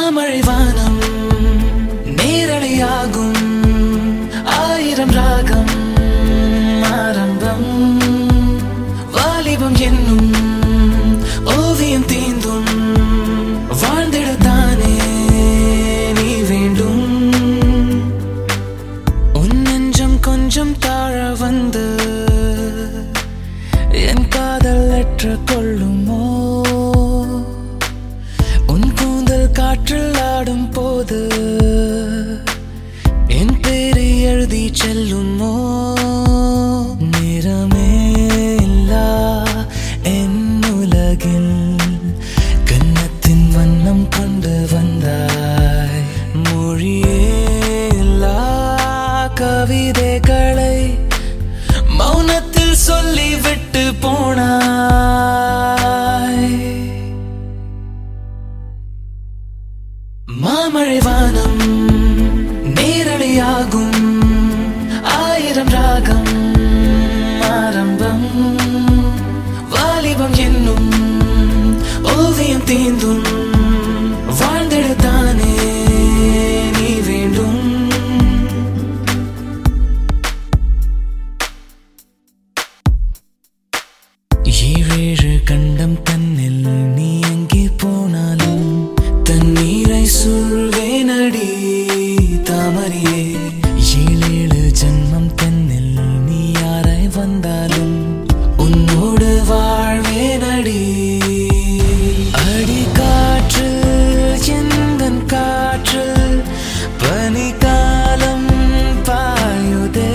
மாமழை வானம் நேரலையாகும் ஆயிரம் ராகம் ஆரம்பம் வாலிபம் என்னும் ஓவியம் தீந்தும் வாழ்ந்திடத்தானே நீ வேண்டும் உன் நெஞ்சம் கொஞ்சம் தாழ வந்து என் காதல் ஏற்று கொள்ளுமோ உன் கூந்தல் காற்றில் ஆடும் போது என் பேரை எழுதி செல்லுமோ நிறமே இல்லா என் உலகில் கன்னத்தின் வண்ணம் கொண்டு வந்தாய் மொழியே இல்லா கவிதைகளை மௌனத்தில் சொல்லிவிட்டு போனாய் மாமழை வானம் நேரலையாகும் ஆயிரம் ராகம் ஆரம்பம் வாலிபம் என்னும் ஓவியம் தீந்தும் வாழ்ந்திடத்தானே நீ வேண்டும் ஏழேழு கண்டம் தன்னில் நீ எங்கே போனாலும் தண்ணீரை சொல்வேனடி தாமரையே ஏழேழு ஜன்மம் தன்னில் நீ யாராய் வந்தாலும் உன்னோடு வாழ்வேனடி அடி காற்றில் எந்தன் காற்றில் பனிக்காலம் பாயுதே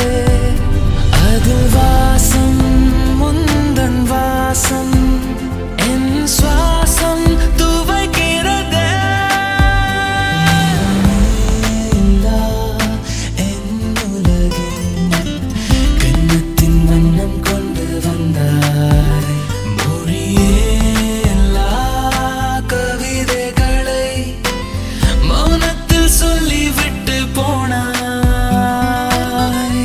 அதில் வாசம் முந்தன் வாசம் என் சுவாசம் துவைக்கிறதே என் உலகில் கன்னத்தின் வண்ணம் கொண்டு வந்தாய் மொழியே எல்லா கவிதைகளை மௌனத்தில் சொல்லிவிட்டு போனாய்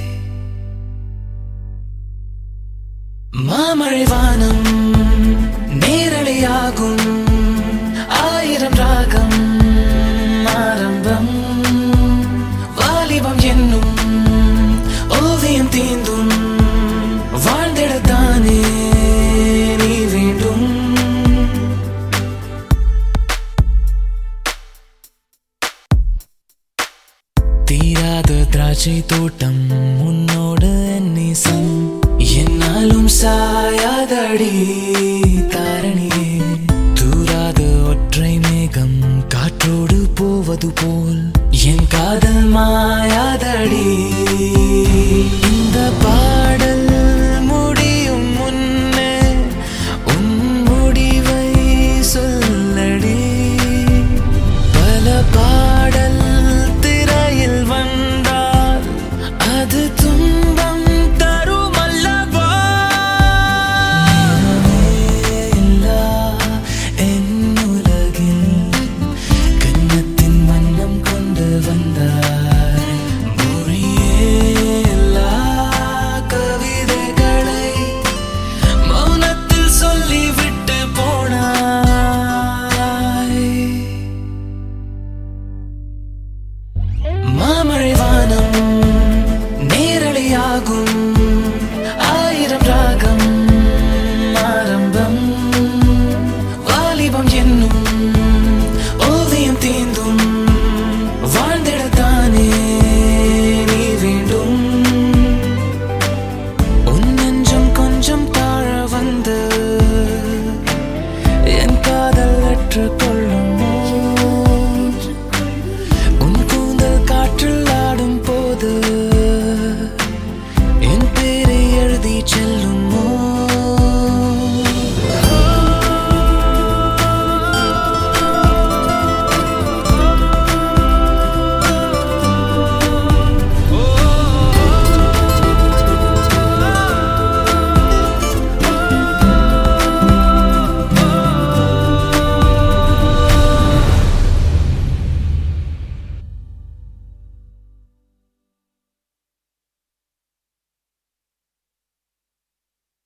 மாமழை வானம் நேரலையாகும் ஆயிரம் ராகம் ஆரம்பம் வாலிபம் என்னும் ஓவியம் தீந்தும் வாழ்ந்திடத்தானே நீ வேண்டும் தீராத திராட்சை தோட்டம் உன்னோடு நேசம் என்னாலும் சாயாதடி தாரணியே தூராத ஒற்றை மேகம் காற்றோடு போவது போல் என் காதல் மாயாதடி இந்த பாடல்